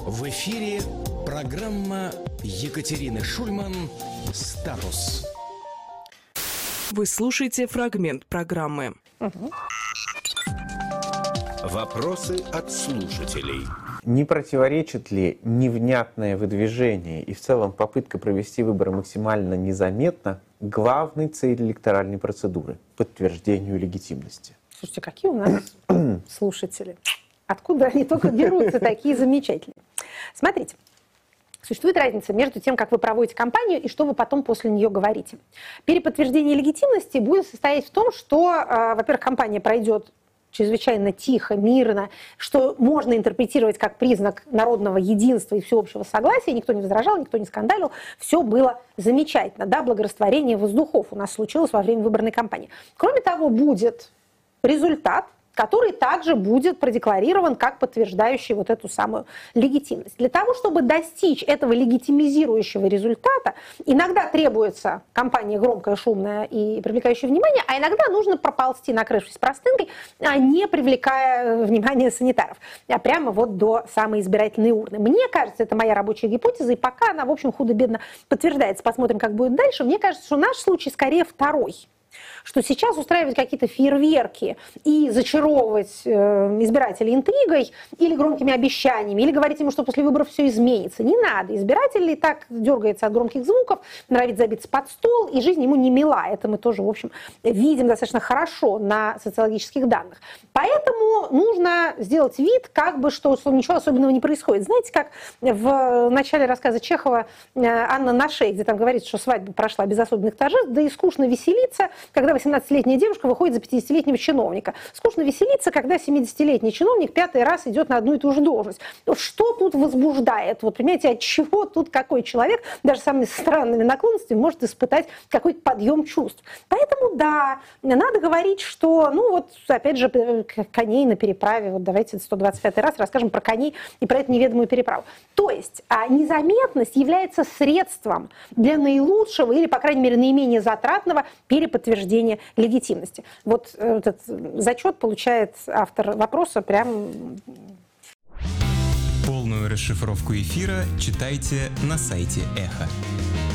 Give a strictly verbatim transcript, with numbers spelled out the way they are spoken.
В эфире программа Екатерины Шульман «Статус». Вы слушаете фрагмент программы. Угу. Вопросы от слушателей. Не противоречит ли невнятное выдвижение и в целом попытка провести выборы максимально незаметно главной цели электоральной процедуры – подтверждению легитимности? Слушайте, какие у нас слушатели? Откуда они только берутся такие замечательные? Смотрите, существует разница между тем, как вы проводите кампанию и что вы потом после нее говорите. Переподтверждение легитимности будет состоять в том, что, во-первых, кампания пройдет чрезвычайно тихо, мирно, что можно интерпретировать как признак народного единства и всеобщего согласия. Никто не возражал, никто не скандалил. Все было замечательно. Да, благорастворение воздухов у нас случилось во время выборной кампании. Кроме того, будет результат, который также будет продекларирован как подтверждающий вот эту самую легитимность. Для того, чтобы достичь этого легитимизирующего результата, иногда требуется кампания громкая, шумная и привлекающая внимание, а иногда нужно проползти, накрывшись простынкой, а не привлекая внимание санитаров, а прямо вот до самой избирательной урны. Мне кажется, это моя рабочая гипотеза, и пока она, в общем, худо-бедно подтверждается. Посмотрим, как будет дальше. Мне кажется, что наш случай скорее второй. Что сейчас устраивать какие-то фейерверки и зачаровывать э, избирателей интригой или громкими обещаниями, или говорить ему, что после выборов все изменится. Не надо. Избиратель и так дергается от громких звуков, норовит забиться под стол, и жизнь ему не мила. Это мы тоже, в общем, видим достаточно хорошо на социологических данных. Поэтому нужно сделать вид, как бы, что ничего особенного не происходит. Знаете, как в начале рассказа Чехова «Анна на шее», где там говорится, что свадьба прошла без особенных торжеств, да и скучно веселиться, когда восемнадцатилетняя девушка выходит за пятидесятилетнего чиновника. Скучно веселиться, когда семидесятилетний чиновник пятый раз идет на одну и ту же должность. Что тут возбуждает? Вот, понимаете, от чего тут какой человек, даже с самыми странными наклонностями, может испытать какой-то подъем чувств? Поэтому, да, надо говорить, что, ну вот, опять же, коней на переправе, вот давайте сто двадцать пятый раз расскажем про коней и про эту неведомую переправу. То есть а незаметность является средством для наилучшего или, по крайней мере, наименее затратного переподтверждения легитимности. Вот этот зачет получает автор вопроса прям... Полную расшифровку эфира читайте на сайте Эхо.